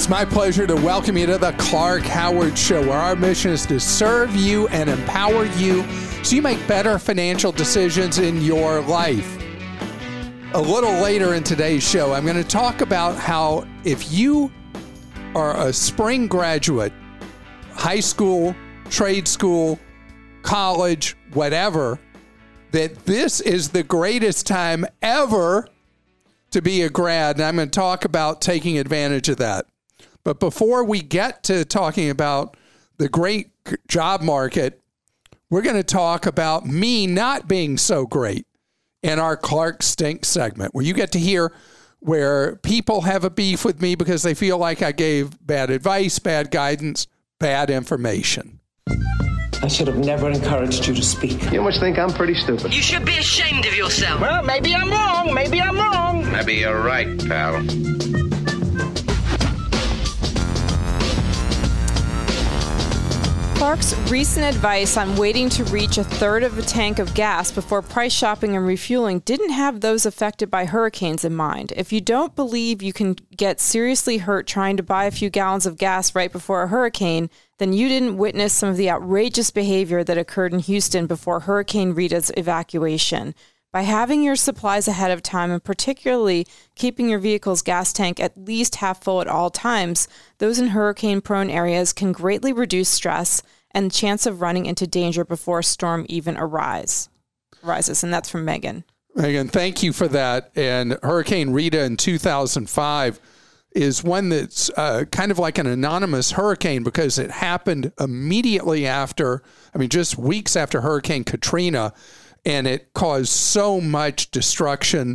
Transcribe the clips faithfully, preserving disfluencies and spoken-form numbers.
It's my pleasure to welcome you to the Clark Howard Show, where our mission is to serve you and empower you so you make better financial decisions in your life. A little later in today's show, I'm going to talk about how if you are a spring graduate, high school, trade school, college, whatever, that this is the greatest time ever to be a grad. And I'm going to talk about taking advantage of that. But before we get to talking about the great job market, we're going to talk about me not being so great in our Clark Stinks segment, where you get to hear where people have a beef with me because they feel like I gave bad advice, bad guidance, bad information. I should have never encouraged you to speak. You must think I'm pretty stupid. You should be ashamed of yourself. Well, maybe I'm wrong. Maybe I'm wrong. Maybe you're right, pal. Clark's recent advice on waiting to reach a third of a tank of gas before price shopping and refueling didn't have those affected by hurricanes in mind. If you don't believe you can get seriously hurt trying to buy a few gallons of gas right before a hurricane, then you didn't witness some of the outrageous behavior that occurred in Houston before Hurricane Rita's evacuation. By having your supplies ahead of time and particularly keeping your vehicle's gas tank at least half full at all times, those in hurricane-prone areas can greatly reduce stress and the chance of running into danger before a storm even arise, arises. And that's from Megan. Megan, thank you for that. And Hurricane Rita in two thousand five is one that's uh, kind of like an anonymous hurricane because it happened immediately after, I mean, just weeks after Hurricane Katrina. And it caused so much destruction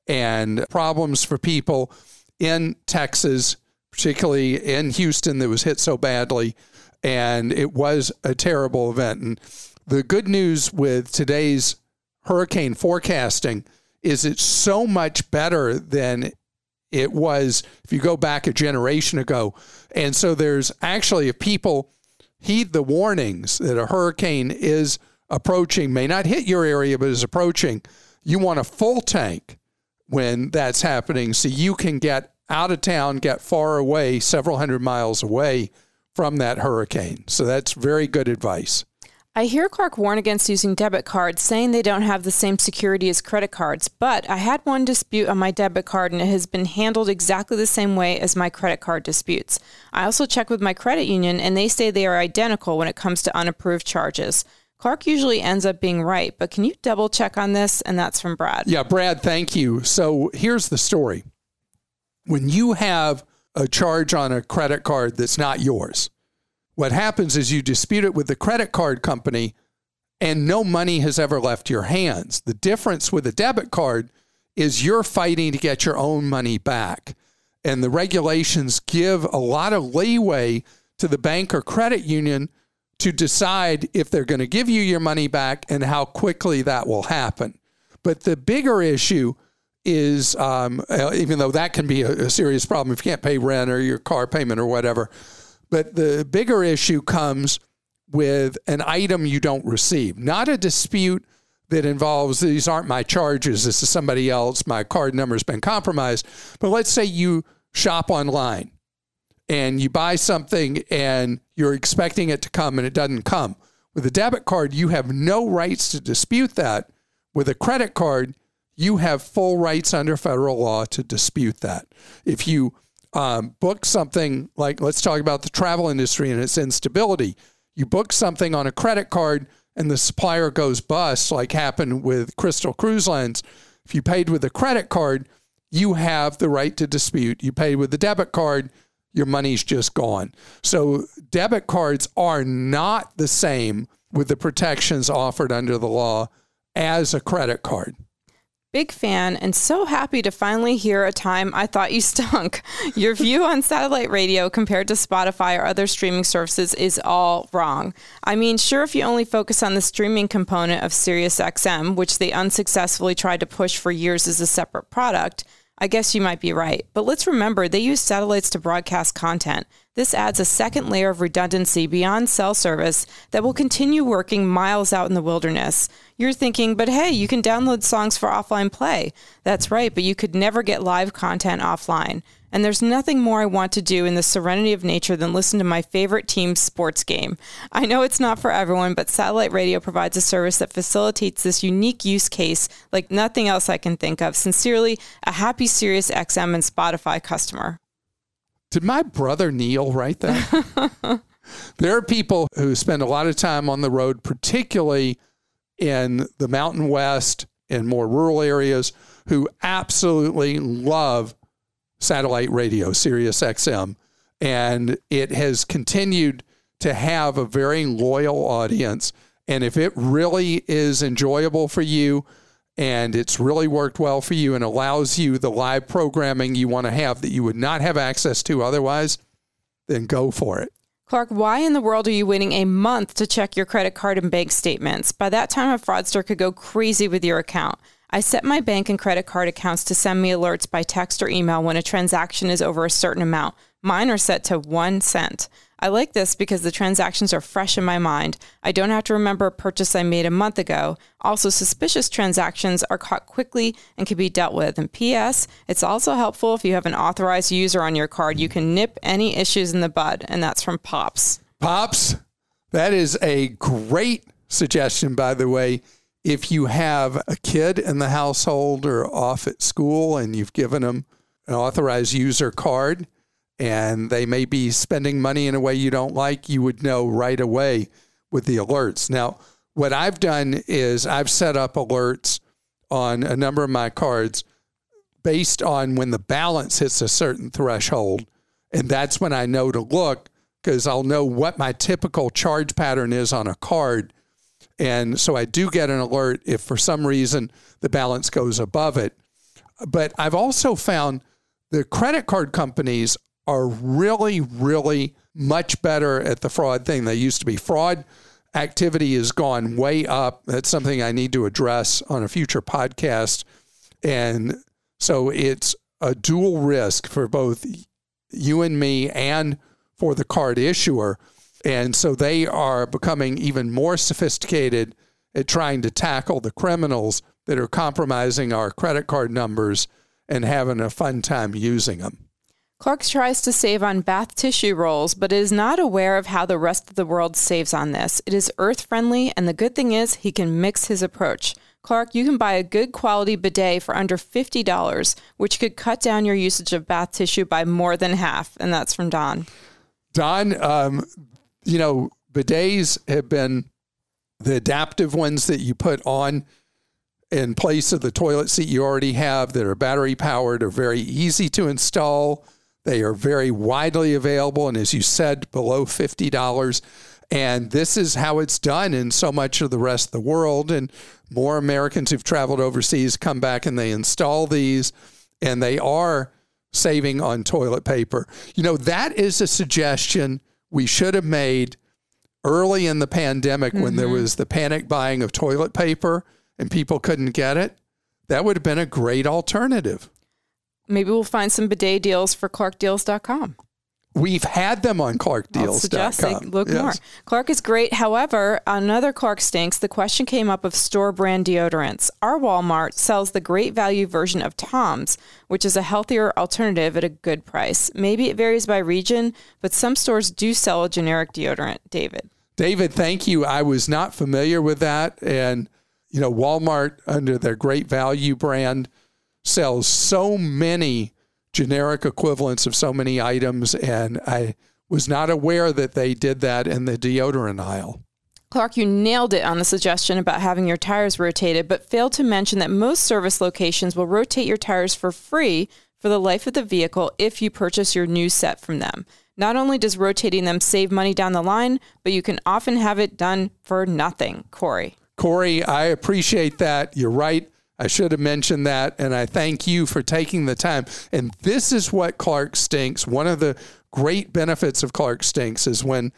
and problems for people in Texas, particularly in Houston that was hit so badly. And it was a terrible event. And the good news with today's hurricane forecasting is it's so much better than it was if you go back a generation ago. And so there's actually, if people heed the warnings that a hurricane is approaching, may not hit your area, but is approaching, you want a full tank when that's happening so you can get out of town, get far away, several hundred miles away from that hurricane. So that's very good advice. I hear Clark warn against using debit cards, saying they don't have the same security as credit cards, but I had one dispute on my debit card and it has been handled exactly the same way as my credit card disputes. I also checked with my credit union and they say they are identical when it comes to unapproved charges. Clark usually ends up being right, but can you double check on this? And that's from Brad. Yeah, Brad, thank you. So here's the story. When you have a charge on a credit card that's not yours, what happens is you dispute it with the credit card company and no money has ever left your hands. The difference with a debit card is you're fighting to get your own money back. And the regulations give a lot of leeway to the bank or credit union to decide if they're going to give you your money back and how quickly that will happen. But the bigger issue is, um, even though that can be a, a serious problem if you can't pay rent or your car payment or whatever, but the bigger issue comes with an item you don't receive, not a dispute that involves these aren't my charges, this is somebody else, my card number's been compromised. But let's say you shop online and you buy something and you're expecting it to come and it doesn't come. With a debit card, you have no rights to dispute that. With a credit card, you have full rights under federal law to dispute that. If you um, book something like, let's talk about the travel industry and its instability. You book something on a credit card and the supplier goes bust, like happened with Crystal Cruise Lines. If you paid with a credit card, you have the right to dispute. You paid with the debit card, your money's just gone. So debit cards are not the same with the protections offered under the law as a credit card. Big fan and so happy to finally hear a time I thought you stunk. Your view on satellite radio compared to Spotify or other streaming services is all wrong. I mean, sure, if you only focus on the streaming component of SiriusXM, which they unsuccessfully tried to push for years as a separate product, I guess you might be right. But let's remember, they use satellites to broadcast content. This adds a second layer of redundancy beyond cell service that will continue working miles out in the wilderness. You're thinking, but hey, you can download songs for offline play. That's right, but you could never get live content offline. And there's nothing more I want to do in the serenity of nature than listen to my favorite team's sports game. I know it's not for everyone, but satellite radio provides a service that facilitates this unique use case like nothing else I can think of. Sincerely, a happy Sirius X M and Spotify customer. Did my brother Neil write that? There are people who spend a lot of time on the road, particularly in the Mountain West and more rural areas, who absolutely love satellite radio, Sirius X M. And it has continued to have a very loyal audience. And if it really is enjoyable for you and it's really worked well for you and allows you the live programming you want to have that you would not have access to otherwise, then go for it. Clark, why in the world are you waiting a month to check your credit card and bank statements? By that time, a fraudster could go crazy with your account. I set my bank and credit card accounts to send me alerts by text or email when a transaction is over a certain amount. Mine are set to one cent. I like this because the transactions are fresh in my mind. I don't have to remember a purchase I made a month ago. Also, suspicious transactions are caught quickly and can be dealt with. And P S, it's also helpful if you have an authorized user on your card. You can nip any issues in the bud. And that's from Pops. Pops, that is a great suggestion, by the way. If you have a kid in the household or off at school and you've given them an authorized user card and they may be spending money in a way you don't like, you would know right away with the alerts. Now, what I've done is I've set up alerts on a number of my cards based on when the balance hits a certain threshold. And that's when I know to look, because I'll know what my typical charge pattern is on a card. And so I do get an alert if for some reason the balance goes above it. But I've also found the credit card companies are really, really much better at the fraud thing they used to be. Fraud activity has gone way up. That's something I need to address on a future podcast. And so it's a dual risk for both you and me and for the card issuer. And so they are becoming even more sophisticated at trying to tackle the criminals that are compromising our credit card numbers and having a fun time using them. Clark tries to save on bath tissue rolls, but is not aware of how the rest of the world saves on this. It is earth-friendly, and the good thing is he can mix his approach. Clark, you can buy a good quality bidet for under fifty dollars, which could cut down your usage of bath tissue by more than half. And that's from Don. Don, um, you know, bidets have been the adaptive ones that you put on in place of the toilet seat you already have that are battery powered, are very easy to install. They are very widely available. And as you said, below fifty dollars. And this is how it's done in so much of the rest of the world. And more Americans who've traveled overseas come back and they install these, and they are saving on toilet paper. You know, that is a suggestion we should have made early in the pandemic mm-hmm. when there was the panic buying of toilet paper and people couldn't get it. That would have been a great alternative. Maybe we'll find some bidet deals for clark deals dot com. We've had them on clark deals dot com. Look yes. more. Clark is great. However, another Clark stinks. The question came up of store brand deodorants. Our Walmart sells the great value version of Tom's, which is a healthier alternative at a good price. Maybe it varies by region, but some stores do sell a generic deodorant. David. David, thank you. I was not familiar with that. And, you know, Walmart, under their great value brand, sells so many generic equivalents of so many items, and I was not aware that they did that in the deodorant aisle. Clark, you nailed it on the suggestion about having your tires rotated, but failed to mention that most service locations will rotate your tires for free for the life of the vehicle if you purchase your new set from them. Not only does rotating them save money down the line, but you can often have it done for nothing. Corey. Corey, I appreciate that. You're right. I should have mentioned that, and I thank you for taking the time. And this is what Clark Stinks. One of the great benefits of Clark Stinks is when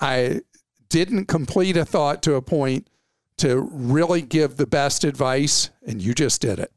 I didn't complete a thought to a point to really give the best advice, and you just did it.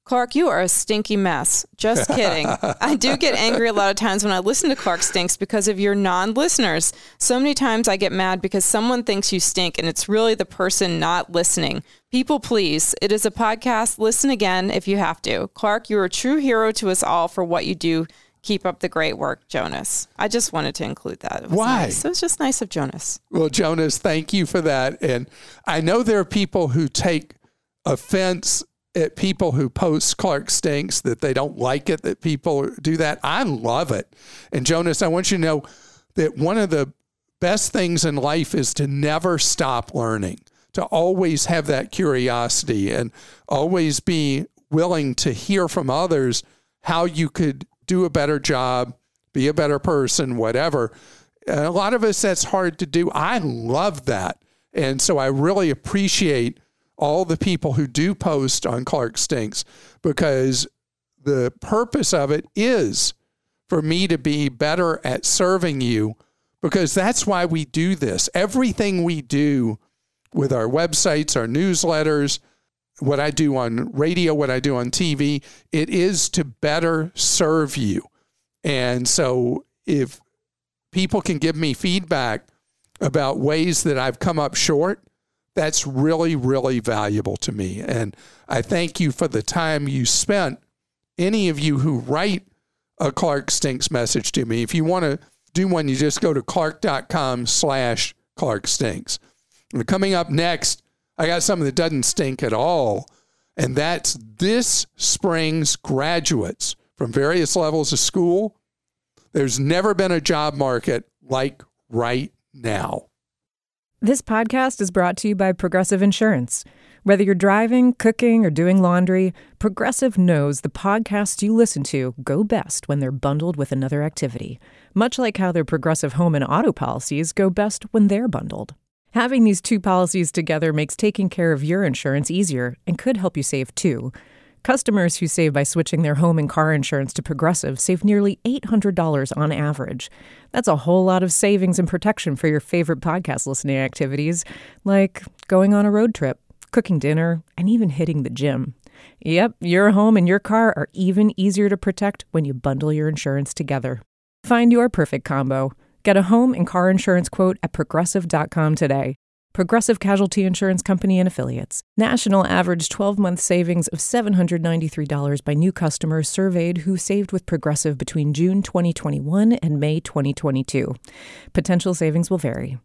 Clark, you are a stinky mess. Just kidding. I do get angry a lot of times when I listen to Clark Stinks because of your non-listeners. So many times I get mad because someone thinks you stink and it's really the person not listening. People, please. It is a podcast. Listen again if you have to. Clark, you're a true hero to us all for what you do. Keep up the great work, Jonas. I just wanted to include that. It was Why? Nice. It was just nice of Jonas. Well, Jonas, thank you for that. And I know there are people who take offense at people who post Clark Stinks, that they don't like it, that people do that. I love it. And Jonas, I want you to know that one of the best things in life is to never stop learning, to always have that curiosity and always be willing to hear from others how you could do a better job, be a better person, whatever. And a lot of us, that's hard to do. I love that. And so I really appreciate all the people who do post on Clark Stinks, because the purpose of it is for me to be better at serving you, because that's why we do this. Everything we do with our websites, our newsletters, what I do on radio, what I do on T V, it is to better serve you. And so if people can give me feedback about ways that I've come up short, that's really, really valuable to me. And I thank you for the time you spent. Any of you who write a Clark Stinks message to me, if you want to do one, you just go to clark.com slash Clark Stinks. And coming up next, I got something that doesn't stink at all. And that's this spring's graduates from various levels of school. There's never been a job market like right now. This podcast is brought to you by Progressive Insurance. Whether you're driving, cooking, or doing laundry, Progressive knows the podcasts you listen to go best when they're bundled with another activity, much like how their Progressive home and auto policies go best when they're bundled. Having these two policies together makes taking care of your insurance easier and could help you save too. Customers who save by switching their home and car insurance to Progressive save nearly eight hundred dollars on average. That's a whole lot of savings and protection for your favorite podcast listening activities, like going on a road trip, cooking dinner, and even hitting the gym. Yep, your home and your car are even easier to protect when you bundle your insurance together. Find your perfect combo. Get a home and car insurance quote at progressive dot com today. Progressive Casualty Insurance Company and Affiliates. National average twelve-month savings of seven hundred ninety-three dollars by new customers surveyed who saved with Progressive between June twenty twenty-one and May twenty twenty-two. Potential savings will vary.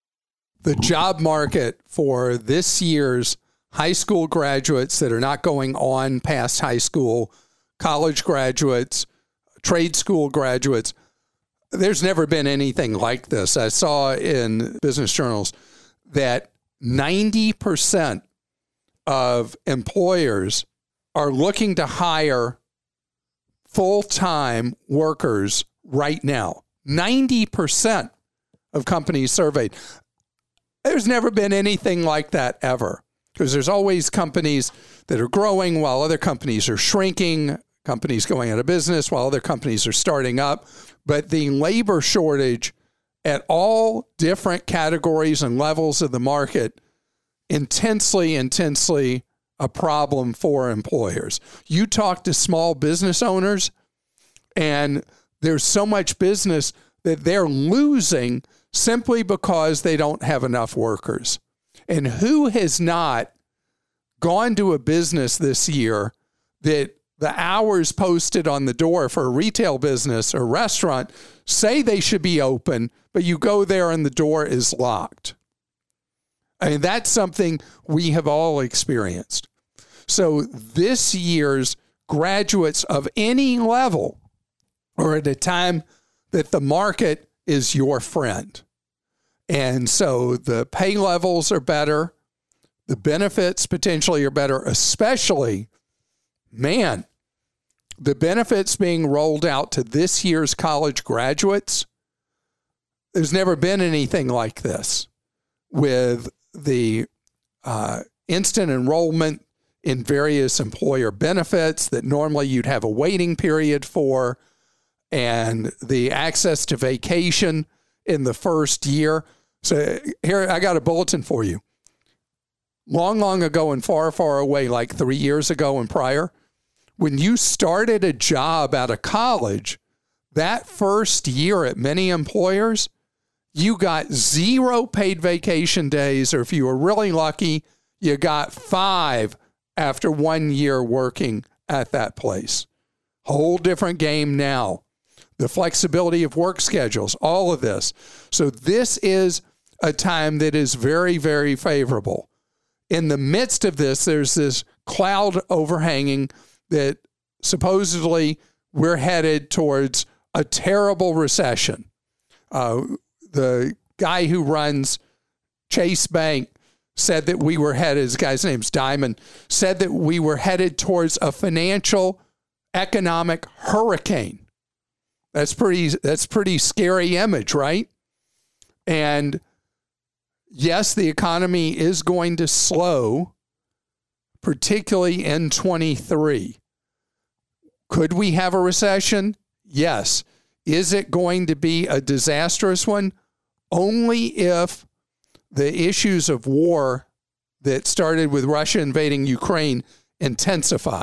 The job market for this year's high school graduates that are not going on past high school, college graduates, trade school graduates, there's never been anything like this. I saw in business journals that ninety percent of employers are looking to hire full-time workers right now. ninety percent of companies surveyed. There's never been anything like that ever, because there's always companies that are growing while other companies are shrinking, companies going out of business while other companies are starting up. But the labor shortage at all different categories and levels of the market, intensely, intensely a problem for employers. You talk to small business owners, and there's so much business that they're losing simply because they don't have enough workers. And who has not gone to a business this year that the hours posted on the door for a retail business or restaurant say they should be open, but you go there and the door is locked? I mean, that's something we have all experienced. So this year's graduates of any level are at a time that the market is your friend. And so the pay levels are better. The benefits potentially are better, especially, man, the benefits being rolled out to this year's college graduates. There's never been anything like this, with the uh, instant enrollment in various employer benefits that normally you'd have a waiting period for, and the access to vacation in the first year. So here, I got a bulletin for you. Long, long ago and far, far away, like three years ago and prior, when you started a job out of college, that first year at many employers, you got zero paid vacation days, or if you were really lucky, you got five after one year working at that place. Whole different game now. The flexibility of work schedules, all of this. So this is a time that is very, very favorable. In the midst of this, there's this cloud overhanging that supposedly we're headed towards a terrible recession. Uh, the guy who runs Chase Bank said that we were headed, his guy's name's Diamond, said that we were headed towards a financial economic hurricane. That's pretty, that's pretty scary image, right? And yes, the economy is going to slow, particularly in twenty-three. Could we have a recession? Yes. Is it going to be a disastrous one? Only if the issues of war that started with Russia invading Ukraine intensify.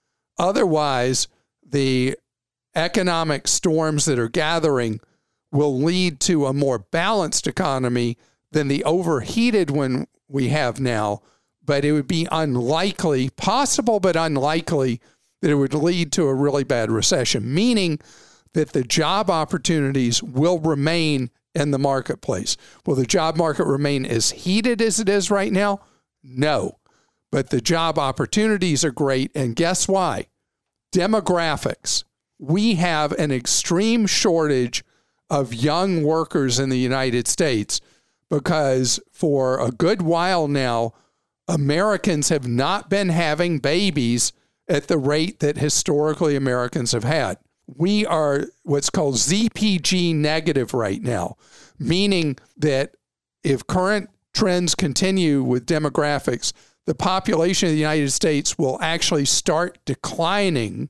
Otherwise, the economic storms that are gathering will lead to a more balanced economy than the overheated one we have now. But it would be unlikely, possible but unlikely, that it would lead to a really bad recession, meaning that the job opportunities will remain in the marketplace. Will the job market remain as heated as it is right now? No. But the job opportunities are great. And guess why? Demographics. We have an extreme shortage of young workers in the United States because for a good while now, Americans have not been having babies at the rate that historically Americans have had. We are what's called Z P G negative right now, meaning that if current trends continue with demographics, the population of the United States will actually start declining.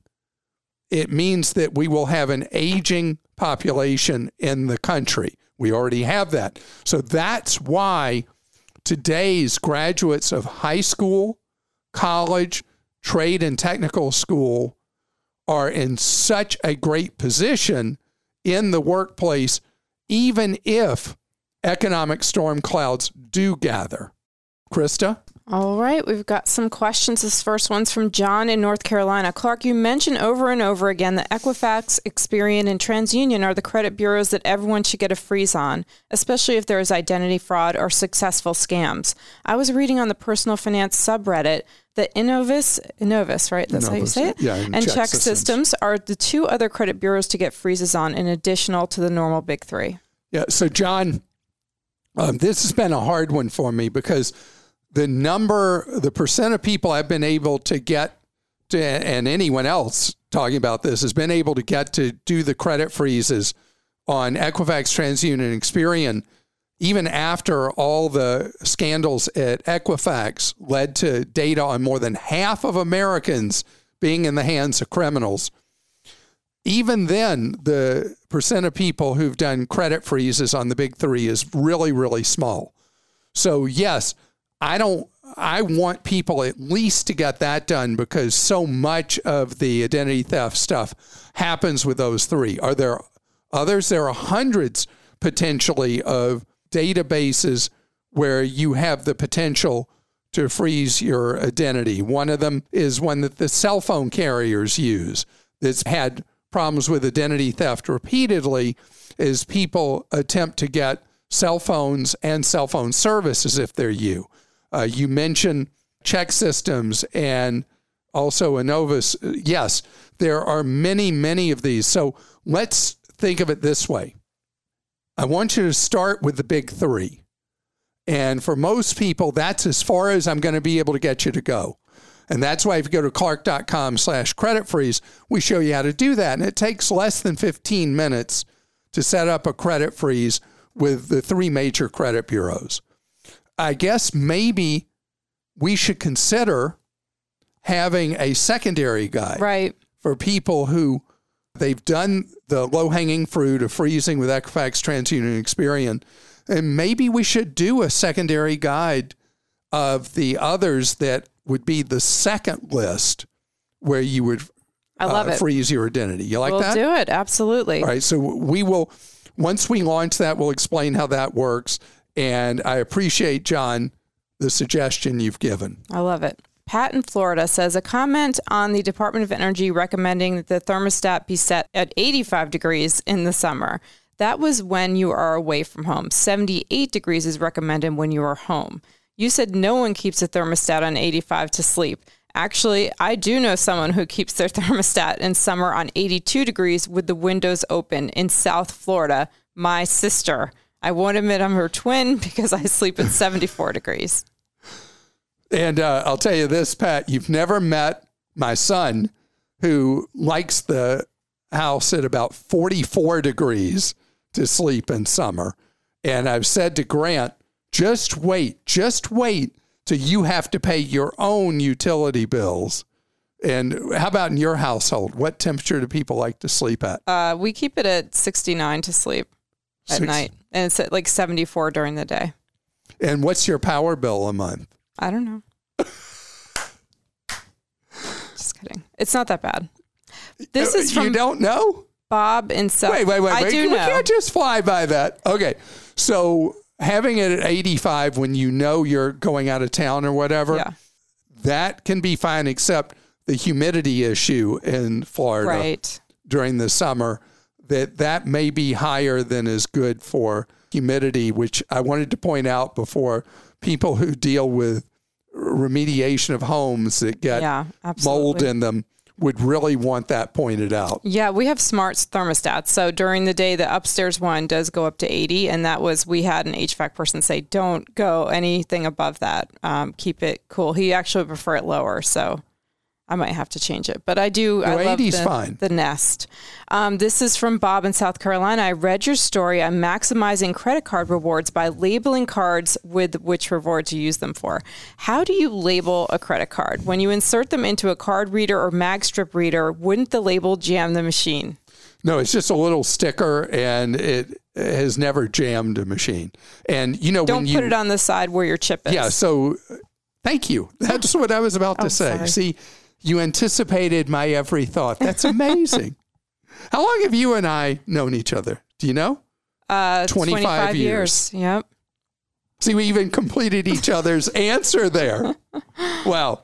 It means that we will have an aging population in the country. We already have that. So that's why today's graduates of high school, college, trade and technical school are in such a great position in the workplace, even if economic storm clouds do gather. Krista? All right, we've got some questions. This first one's from John in North Carolina. Clark, you mentioned over and over again that Equifax, Experian, and TransUnion are the credit bureaus that everyone should get a freeze on, especially if there is identity fraud or successful scams. I was reading on the personal finance subreddit that Innovis, Innovis, right? That's Innovis, how you say it? Yeah, and Check, Check systems. systems are the two other credit bureaus to get freezes on, in additional to the normal big three. Yeah, so John, um, this has been a hard one for me because the number, the percent of people I've been able to get to, and anyone else talking about this has been able to get to do the credit freezes on Equifax, TransUnion, and Experian, even after all the scandals at Equifax led to data on more than half of Americans being in the hands of criminals. Even then, the percent of people who've done credit freezes on the big three is really, really small. So yes, I don't, I want people at least to get that done because so much of the identity theft stuff happens with those three. Are there others? There are hundreds potentially of databases where you have the potential to freeze your identity. One of them is one that the cell phone carriers use that's had problems with identity theft repeatedly as people attempt to get cell phones and cell phone services if they're you. Uh, you mentioned Check Systems and also Innovis. Yes, there are many, many of these. So let's think of it this way. I want you to start with the big three. And for most people, that's as far as I'm going to be able to get you to go. And that's why if you go to clark.com slash credit freeze, we show you how to do that. And it takes less than fifteen minutes to set up a credit freeze with the three major credit bureaus. I guess maybe we should consider having a secondary guide right. for people who they've done the low-hanging fruit of freezing with Equifax, TransUnion, and Experian. And maybe we should do a secondary guide of the others that would be the second list where you would I love uh, it. freeze your identity. You like we'll that? do it. Absolutely. All right. So we will, once we launch that, we'll explain how that works. And I appreciate, John, the suggestion you've given. I love it. Pat in Florida says a comment on the Department of Energy recommending that the thermostat be set at eighty-five degrees in the summer. That was when you are away from home. seventy-eight degrees is recommended when you are home. You said no one keeps a thermostat on eighty-five to sleep. Actually, I do know someone who keeps their thermostat in summer on eighty-two degrees with the windows open in South Florida. My sister. I won't admit I'm her twin because I sleep at seventy-four degrees. And uh, I'll tell you this, Pat, you've never met my son who likes the house at about forty-four degrees to sleep in summer. And I've said to Grant, just wait, just wait till you have to pay your own utility bills. And how about in your household? What temperature do people like to sleep at? Uh, we keep it at sixty-nine to sleep at Six. night. And it's at like seventy-four during the day. And what's your power bill a month? I don't know. Just kidding. It's not that bad. This is from You don't know? Bob in South. Wait, wait, wait, I wait. do we know. can't just fly by that. Okay. So having it at eighty-five when you know you're going out of town or whatever, Yeah. that can be fine, except the humidity issue in Florida Right. during the summer, that that may be higher than is good for humidity, which I wanted to point out before. People who deal with remediation of homes that get Yeah, mold absolutely. in them would really want that pointed out. Yeah, we have smart thermostats. So during the day, the upstairs one does go up to eighty. And that was, we had an H V A C person say, don't go anything above that. Um, keep it cool. He actually would prefer it lower. So I might have to change it. But I do, I love eighty's the, fine. the Nest. Um, this is from Bob in South Carolina. I read your story on maximizing credit card rewards by labeling cards with which rewards you use them for. How do you label a credit card? When you insert them into a card reader or mag strip reader, wouldn't the label jam the machine? No, it's just a little sticker, and it has never jammed a machine. And you know, Don't when put you, it on the side where your chip is. Yeah. So, thank you. That's what I was about to Oh, say. sorry. See, you anticipated my every thought. That's amazing. How long have you and I known each other? Do you know? Uh, twenty-five twenty-five years. years. Yep. See, we even completed each other's answer there. Wow.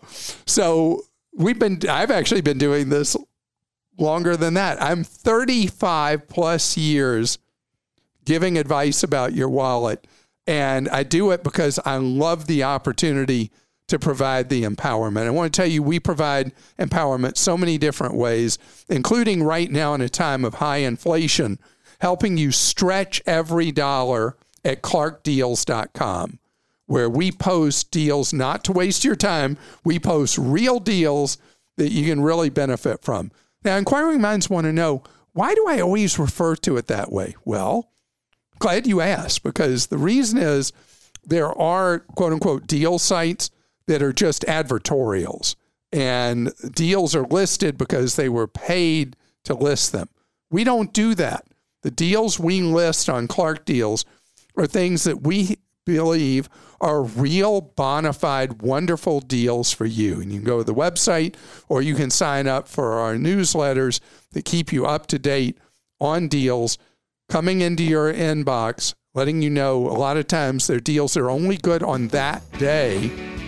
So we've been, I've actually been doing this longer than that. I'm thirty-five plus years giving advice about your wallet. And I do it because I love the opportunity to provide the empowerment. I want to tell you, we provide empowerment so many different ways, including right now in a time of high inflation, helping you stretch every dollar at clark deals dot com, where we post deals not to waste your time. We post real deals that you can really benefit from. Now, inquiring minds want to know, why do I always refer to it that way? Well, glad you asked, because the reason is there are quote unquote deal sites that are just advertorials, and deals are listed because they were paid to list them. We don't do that. The deals we list on Clark Deals are things that we believe are real, bona fide, wonderful deals for you. And you can go to the website, or you can sign up for our newsletters that keep you up to date on deals coming into your inbox, letting you know a lot of times their deals are only good on that day.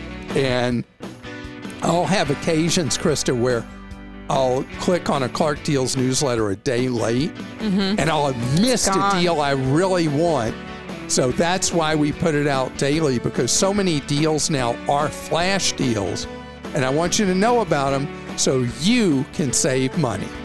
And I'll have occasions, Krista, where I'll click on a Clark Deals newsletter a day late, mm-hmm. and I'll have missed a deal I really want. So that's why we put it out daily, because so many deals now are flash deals, and I want you to know about them so you can save money.